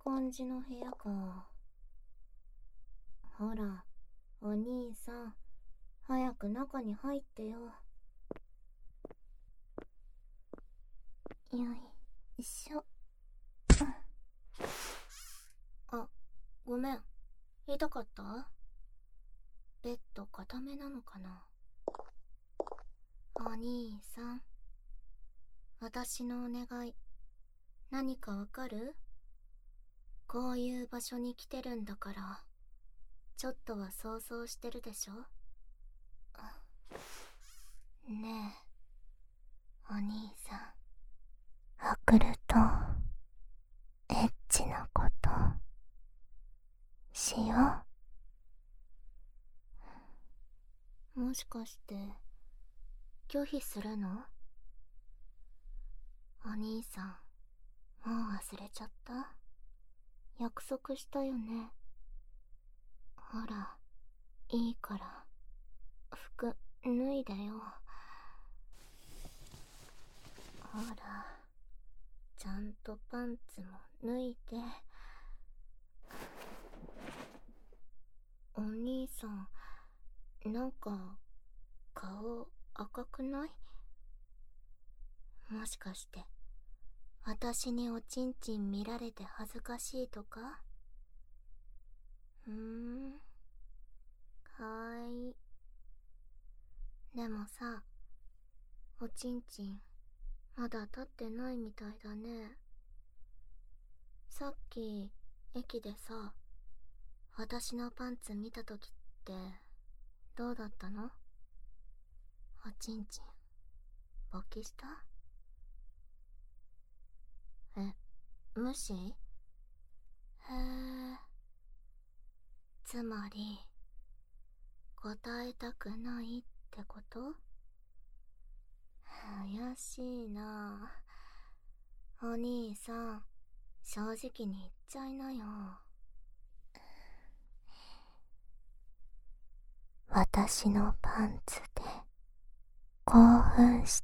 感じの部屋か。ほら、お兄さん、早く中に入ってよ。よいしょ。あ、ごめん。痛かった？ベッド固めなのかな。お兄さん、私のお願い、何かわかる？こういう場所に来てるんだから、ちょっとは想像してるでしょ？ねえ、お兄さん。送ると、エッチなこと、しよう。もしかして、拒否するの？お兄さん、もう忘れちゃった？約束したよね。ほら、いいから、服、脱いでよ。ほら、ちゃんとパンツも脱いで。お兄さん、なんか、顔赤くない？もしかして、私におちんちん見られて恥ずかしいとか？はーい。でもさ、おちんちん、まだ立ってないみたいだね。さっき、駅でさ、私のパンツ見たときって、どうだったの？おちんちん、勃起した？え、無視？へえ。つまり、答えたくないってこと？怪しいな。お兄さん、正直に言っちゃいなよ。私のパンツで興奮した？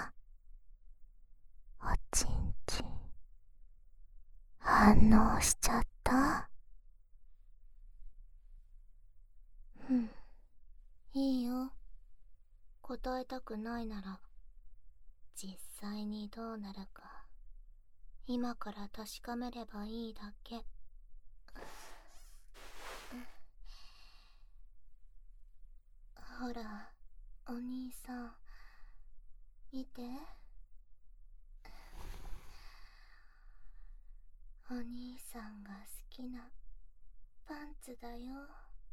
おちんちん反応しちゃった？うん、いいよ。答えたくないなら、実際にどうなるか今から確かめればいいだけ。ほら、お兄さん、見て。お兄さんが好きなパンツだよ。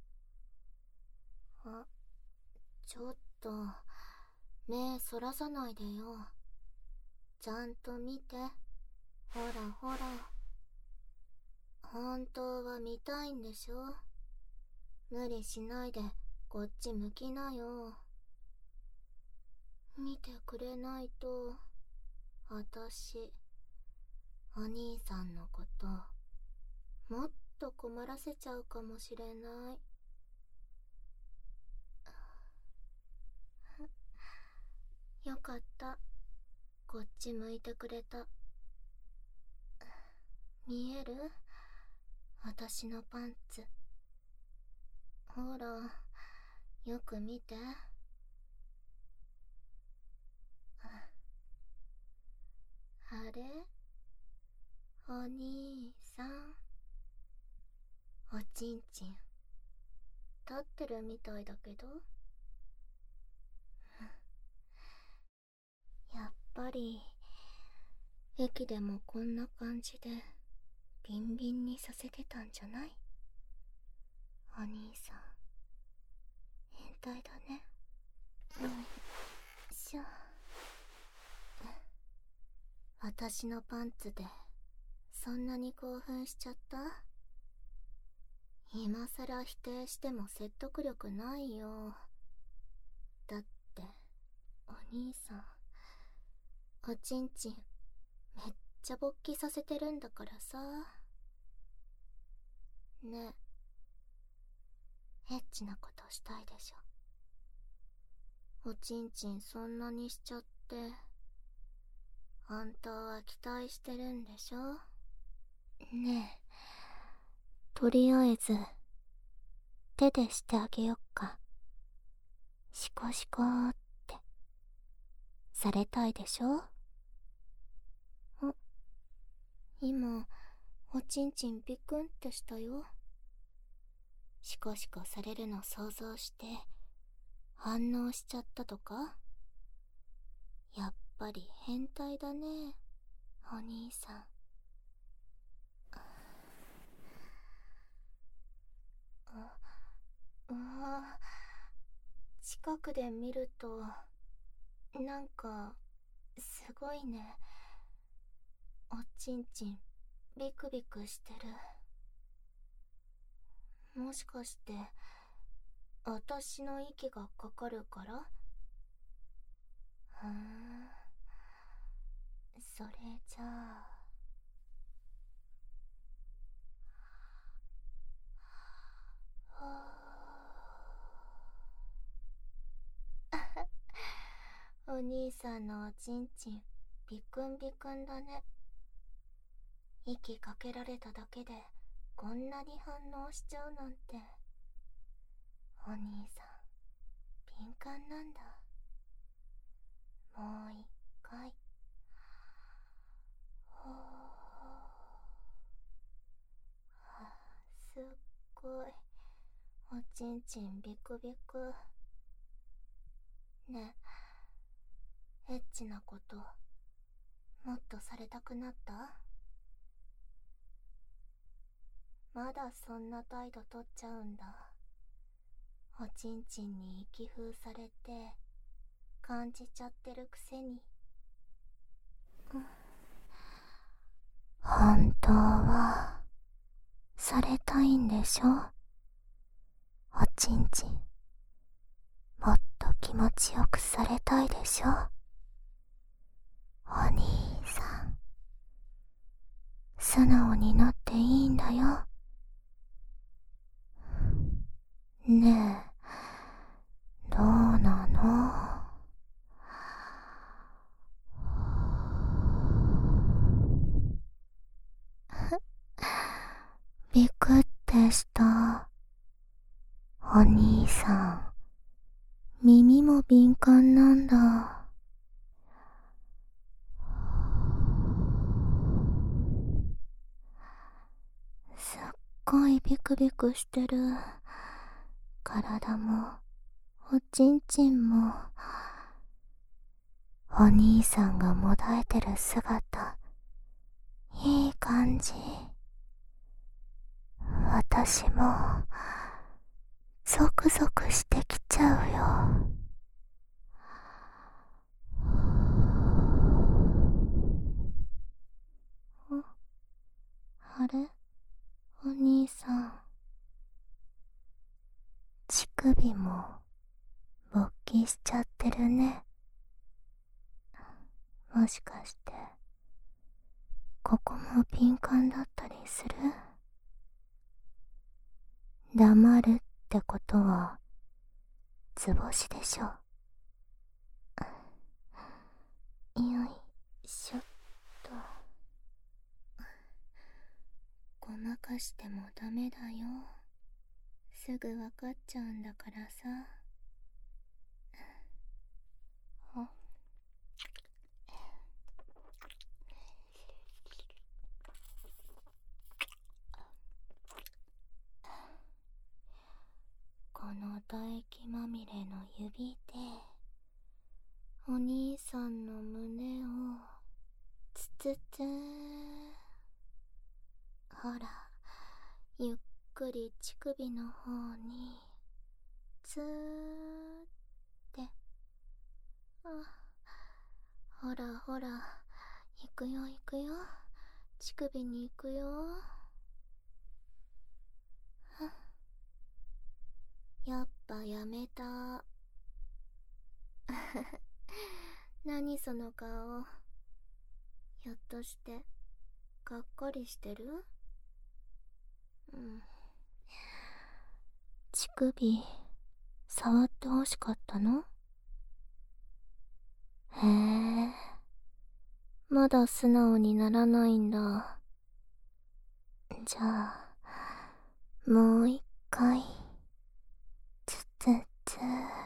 あ、ちょっと、目そらさないでよ。ちゃんと見て。ほらほら。本当は見たいんでしょ？無理しないでこっち向きなよ。見てくれないと、私、お兄さんのこと、もっと困らせちゃうかもしれない。よかった。こっち向いてくれた。見える？私のパンツ。ほら、よく見て。あれ？お兄さん。おちんちん、立ってるみたいだけど。やっぱり、駅でもこんな感じで、ビンビンにさせてたんじゃない？お兄さん、変態だね。よいしょ。私のパンツで、そんなに興奮しちゃった？今さら否定しても説得力ないよ。だって、お兄さん、おちんちん、めっちゃ勃起させてるんだからさ。ねえ、エッチなことしたいでしょ？おちんちんそんなにしちゃって、本当は期待してるんでしょ？ねとりあえず手でしてあげよっか。シコシコーってされたいでしょ？今おちんちんビクンってしたよ。シコシコされるの想像して反応しちゃったとか？やっぱり変態だね、お兄さん。うわ、近くで見るとなんかすごいね。おちんちんビクビクしてる。もしかして私の息がかかるから？それじゃあお兄さんのおちんちんビクンビクンだね。息かけられただけでこんなに反応しちゃうなんて。お兄さん敏感なんだ。もう一回。すっごいおちんちんビクビク。ねえ、エッチなこともっとされたくなった？まだそんな態度取っちゃうんだ。おちんちんに息風されて感じちゃってるくせに。本当はされたいんでしょ？おちんちんもっと気持ちよくされたいでしょ？お兄さん素直になっていいんだよ。ねえ、どうなの？ビクってした。お兄さん耳も敏感なんだ。すっごいビクビクしてる。体もおちんちんも。お兄さんがもだえてる姿いい感じ。私もゾクゾクしてきちゃうよ。あれ、お兄さん乳首も勃起しちゃってるね。もしかしてここも敏感だったりする？黙るってことは図星でしょ。よいしょっと。ごまかしてもダメだよ。すぐわかっちゃうんだからさ。この唾液まみれの指でお兄さんの胸をつつつ。ほら、ゆっくり乳首の方につーって。ほらほら、行くよ行くよ。乳首に行くよ。やっぱやめた。何その顔。ひょっとしてがっかりしてる？乳首触ってほしかったの？へえ、まだ素直にならないんだ。じゃあもう一回。つつつ。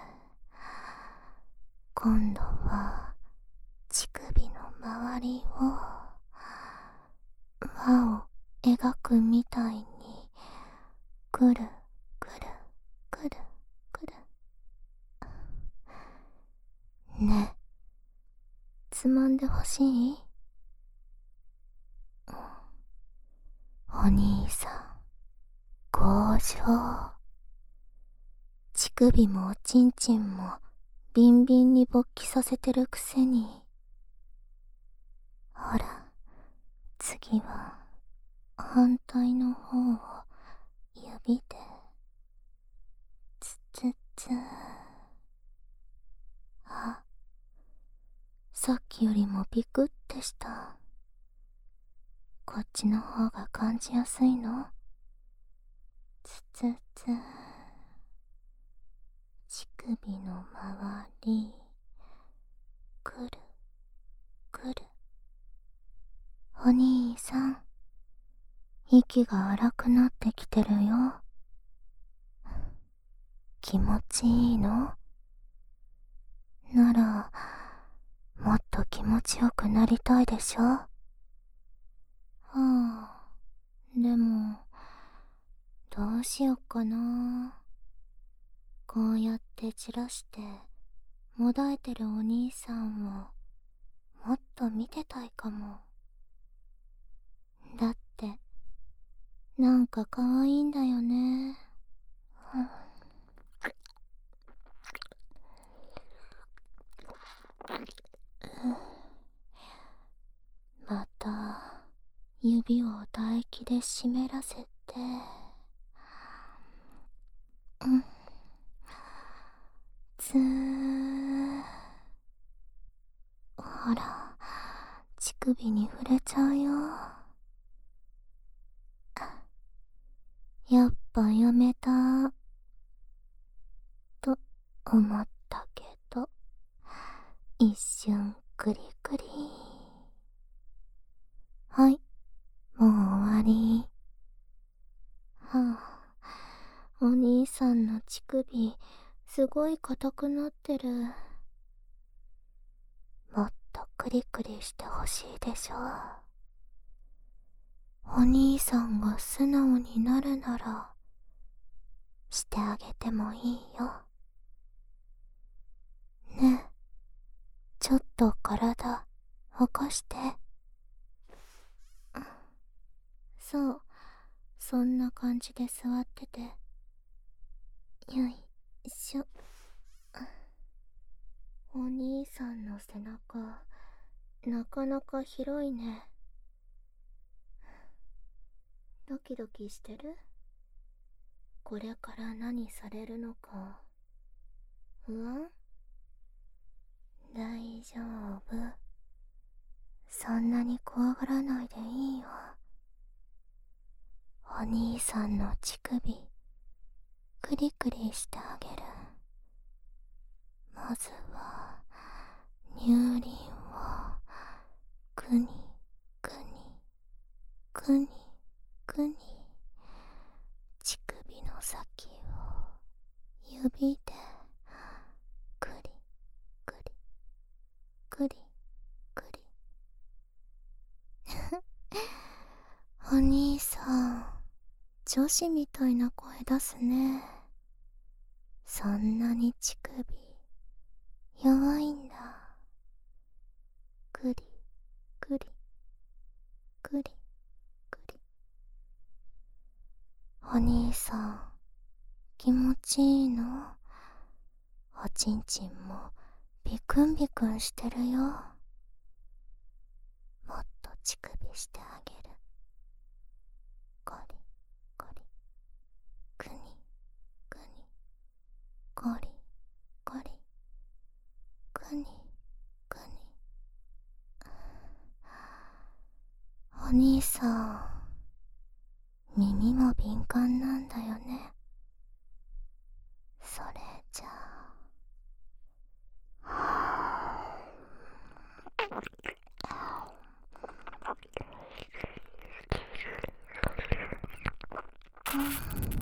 今度は乳首の周りを輪を描くみたいにくるくるくるくる。ねえ、つまんでほしい？お兄さん、強情。乳首もおちんちんもビンビンに勃起させてるくせに。ほら、次は反対の方を指でつつつ。あ、さっきよりもビクってした。こっちの方が感じやすいの？つつつ。乳首の周りくるくる。お兄さん、息が荒くなってきてるよ。気持ちいいの？なら、もっと気持ちよくなりたいでしょ？はあ、でも、どうしよっかな。こうやって散らして、もだえてるお兄さんを、もっと見てたいかも。だって、なんか可愛いんだよね。また指を唾液で湿らせて、ずー。ほら、乳首に触れちゃうよ。やっぱやめたと思ったけど、一瞬クリクリ。はい、もう終わり。はあ、お兄さんの乳首すごい硬くなってる。もっとクリクリしてほしいでしょ。お兄さんが素直になるならしてあげてもいいよ。ねえ、ちょっと体起こして。そう、そんな感じで座ってて。よいしょ。お兄さんの背中、なかなか広いね。ドキドキしてる？これから何されるのか不安？大丈夫。そんなに怖がらないでいいよ。お兄さんの乳首クリクリしてあげる。まずは乳輪をくにくにくにくに、乳首の先を指でくりくりくりくり。お兄さん、女子みたいな声出すね。そんなに乳首弱いんだ。くりくりくりくり。お兄さん、気持ちいいの？おちんちんもビクンビクンしてるよ。もっと乳首してあげる。ゴリゴリ、くにくに、ゴリゴリ、くにくに。お兄さん、耳も敏感なんだよね。それじゃあ、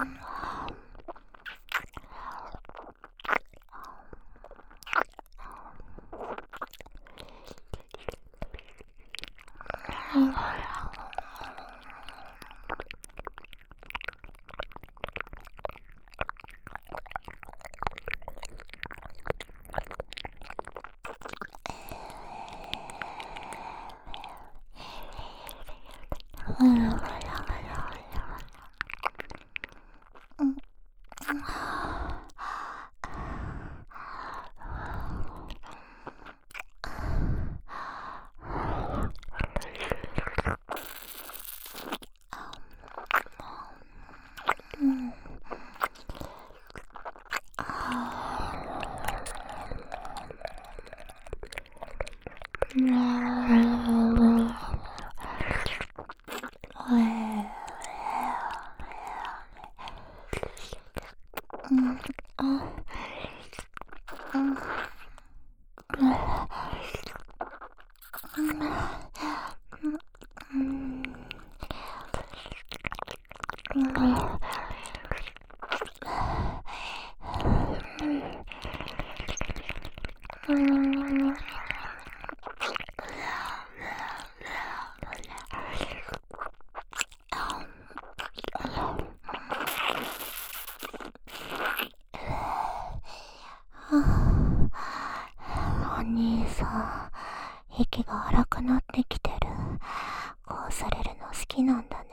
お兄さん、息が荒くなってきてる。こうされるの好きなんだね。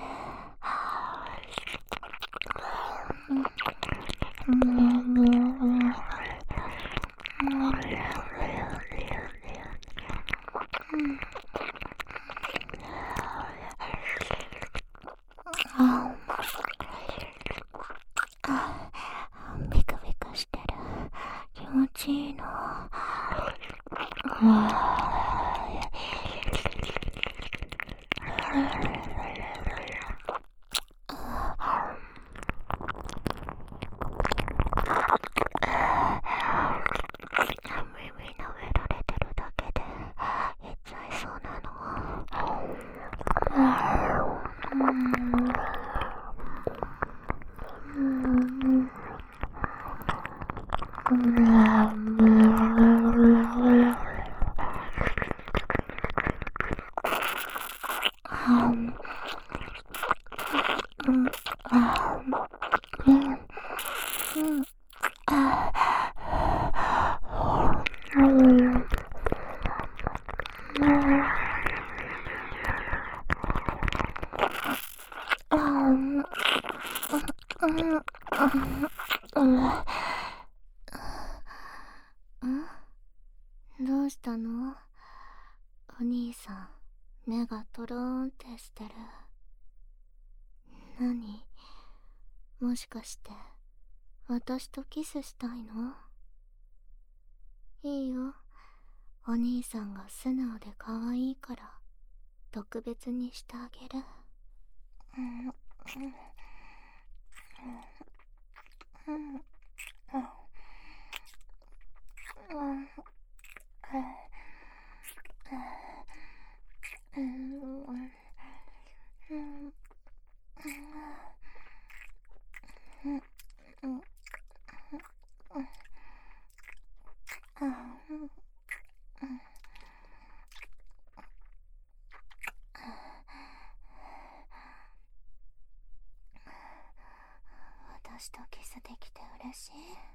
ビクビクしてる。気持ちいいな。耳舐められてるだけで言っちゃいそうなの。どうしたの？お兄さん、目がトローンってしてる。何？もしかして私とキスしたいの？いいよ、お兄さんが素直で可愛いから特別にしてあげる。私とキスできて嬉しい。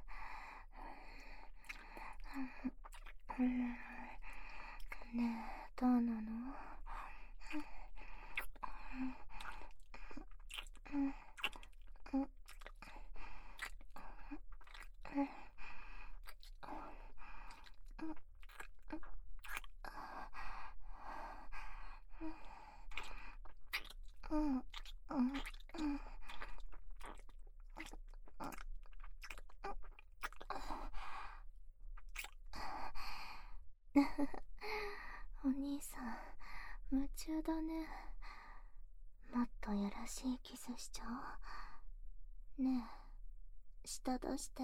ねえ、どうなの？お兄さん、夢中だね。もっとやらしいキスしちゃおう。ねえ、舌出して。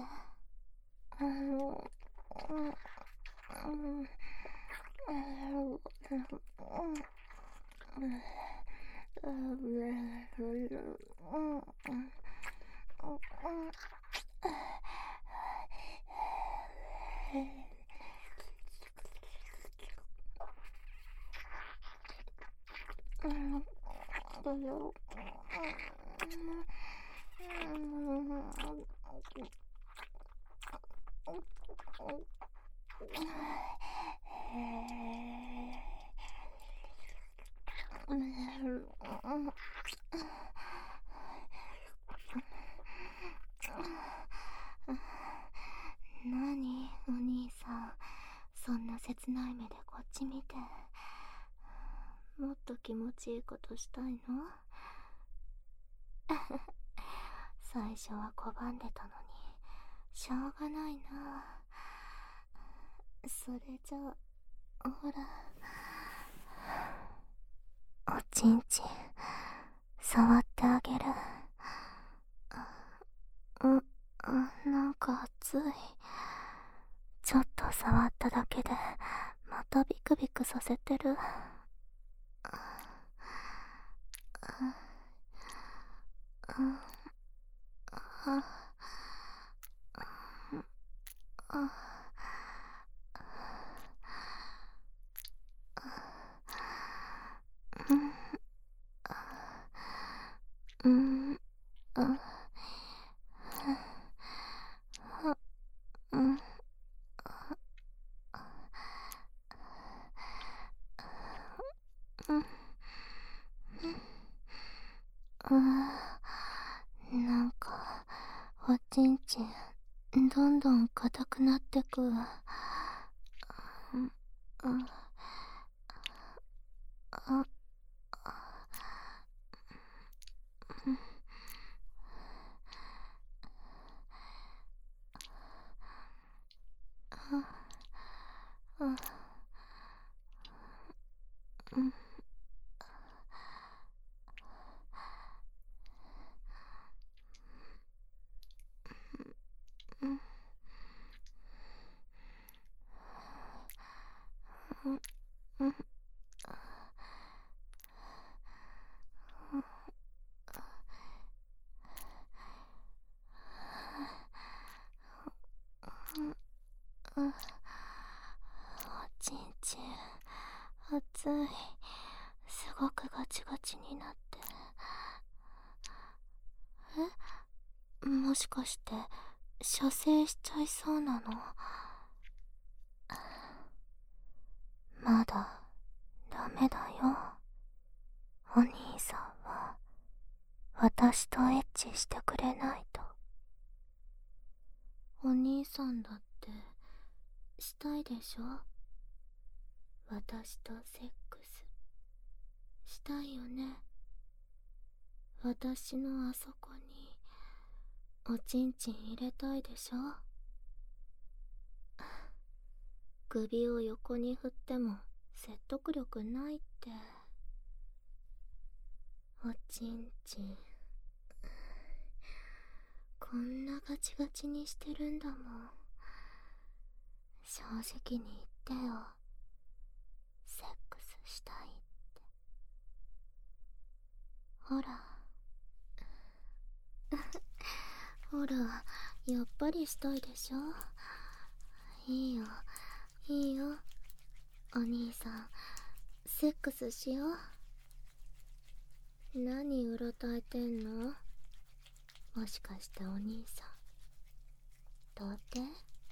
何お兄さん、そんな切ない目でこっち見て。もっと気持ちいいことしたいの？最初は拒んでたのにしょうがないな。それじゃあ、ほら、おちんちん触ってあげる。なんか熱い。ちょっと触っただけでまたビクビクさせてる。なんかおちんちんどんどん硬くなってく。おちんちん熱い。すごくガチガチになって。もしかして射精しちゃいそうなの？まだダメだよ。お兄さんは私とエッチしてくれないと。お兄さんだってしたいでしょ？私とセックスしたいよね。私のあそこにおちんちん入れたいでしょ？首を横に振っても説得力ないって。おちんちんこんなガチガチにしてるんだもん。正直に言ってよ。セックスしたいって。ほらほら、やっぱりしたいでしょ？いいよいいよ、お兄さんセックスしよう。何うろたえてんの？もしかしてお兄さん童貞？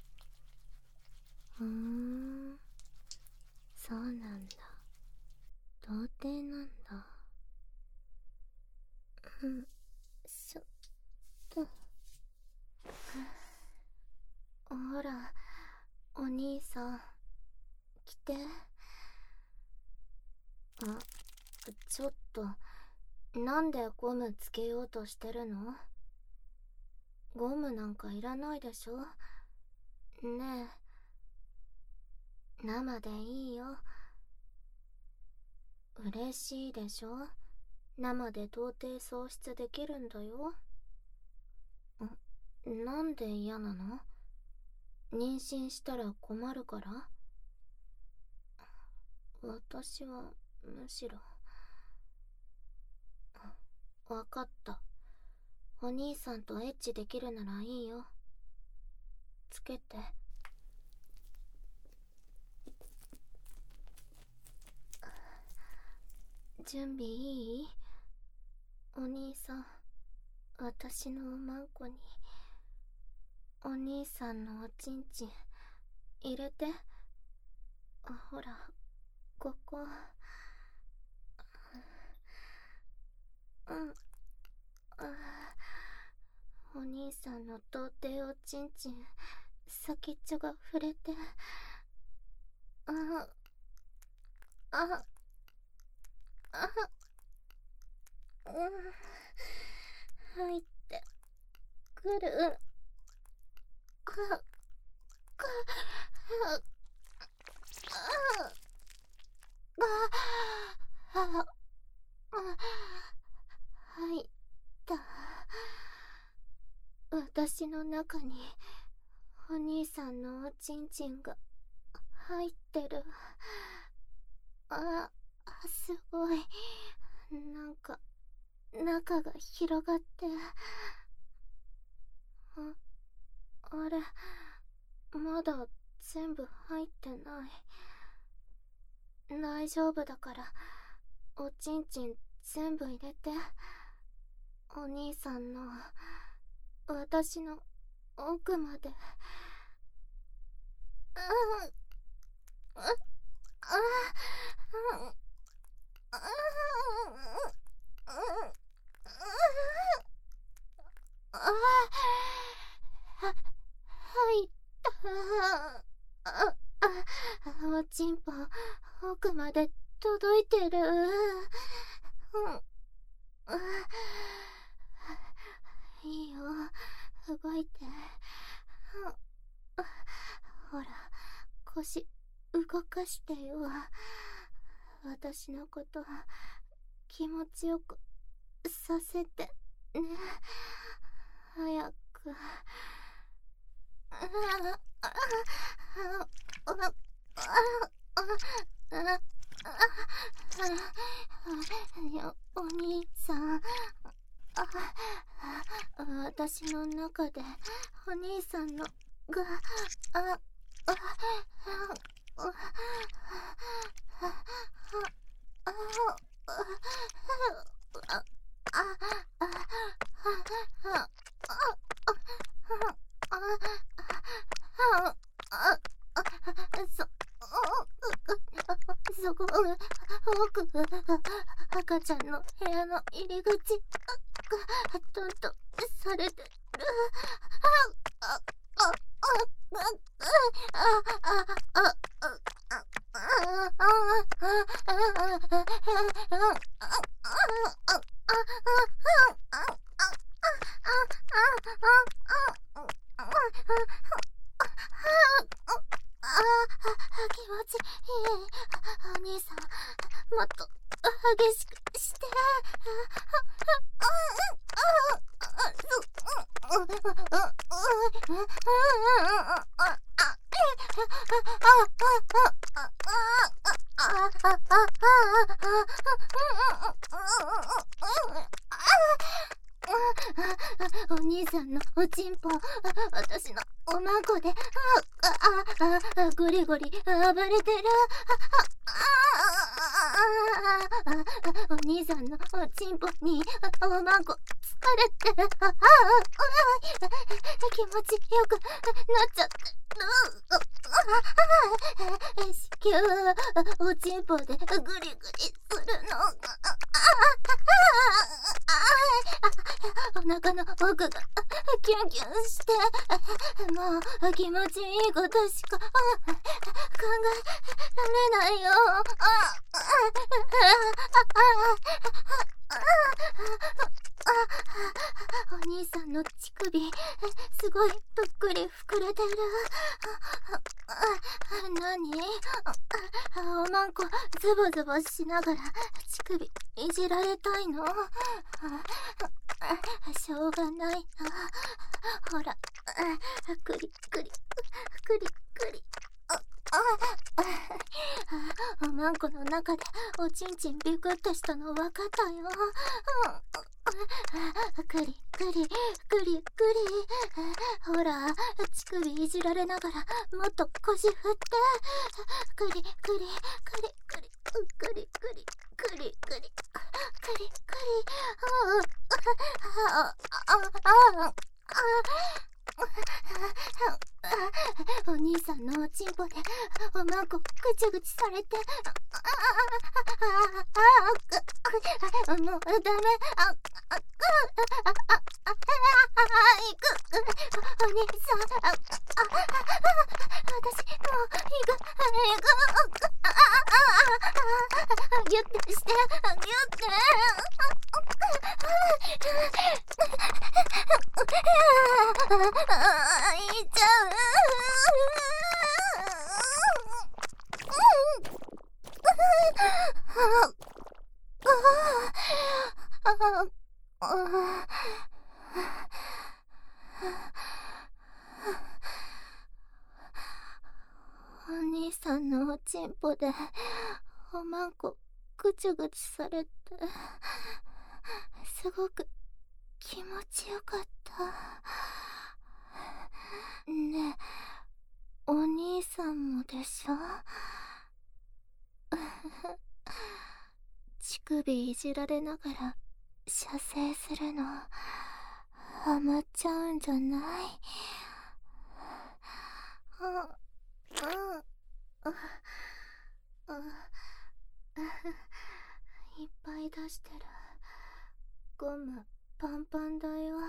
そうなんだ、童貞なんだ。ちょっとほらお兄さん来て。ちょっとなんでゴムつけようとしてるの？ゴムなんかいらないでしょ。ねえ、生でいいよ。嬉しいでしょ？生で童貞喪失できるんだよ。なんで嫌なの？妊娠したら困るから？私はむしろ。わかった。 お兄さんとエッチできるならいいよ。つけて。準備いい？お兄さん、私のおまんこにお兄さんのおちんちん入れて。ほら、ここ。お兄さんの童貞おちんちん先っちょが触れて。入ってくる。入った。私の中にお兄さんのおちんちんが入ってる。すごい。なんか中が広がって。あれ、まだ全部入ってない。大丈夫だから、おちんちん全部入れて。お兄さんの私の奥まで。入った。おちんぽ奥まで届いてる。いいよ、動いて。ほら、腰動かしてよ。私のこと気持ちよくさせてね。早く。お兄さん、私の中でお兄さんのがそこ、奥、赤ちゃんの部屋の入り口がトントンされてる。気持ちいい。お兄さん、もっと激しくして。お兄さんのおちんぽ、私のおまんこでゴリゴリ暴れてる。お兄さんのおちんぽにおまんこ疲れて、気持ちよくなっちゃってる。子宮おちんぽでグリグリするの。お腹の奥がキュンキュンして、もう気持ちいいことしか考えられないよ。お兄さんの乳首すごいぷっくり膨れてる。何？おまんこズボズボしながら乳首いじられたいの？しょうがないな。ほら、クリクリクリクリ。おまんこの中でおちんちんビクッとしたの分かったよ。 クリクリクリクリ。ほら、乳首いじられながらもっと腰振って。クリクリクリクリクリクリクリクリクリクリ。お兄さんのおちんぽでおまんこぐちゅぐちされて、もうダメ。お兄さん、私もう行く。ギュッてして、ギュッて。いっちゃう。お兄さんのおちんぽでおまんこぐちゅぐちされて、すごく気持ちよかった。ねえ、お兄さんもでしょ？乳首いじられながら射精するのハマっちゃうんじゃない？いっぱい出してる。ゴムパンパンだよ。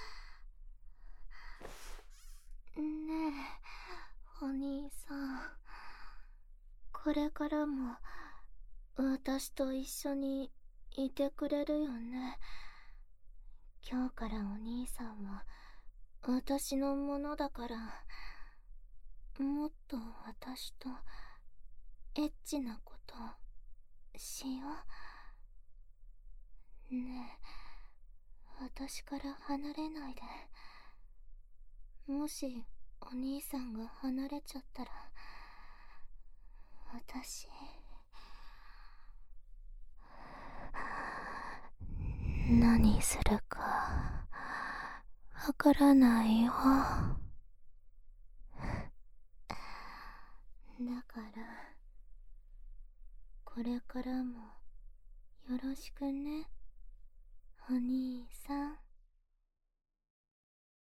ねえ、お兄さん、これからも私と一緒にいてくれるよね？今日からお兄さんは私のものだから、もっと私とエッチなことしよう。ねえ、私から離れないで。もしお兄さんが離れちゃったら、私何するかわからないよ。だからこれからもよろしくね、お兄さん。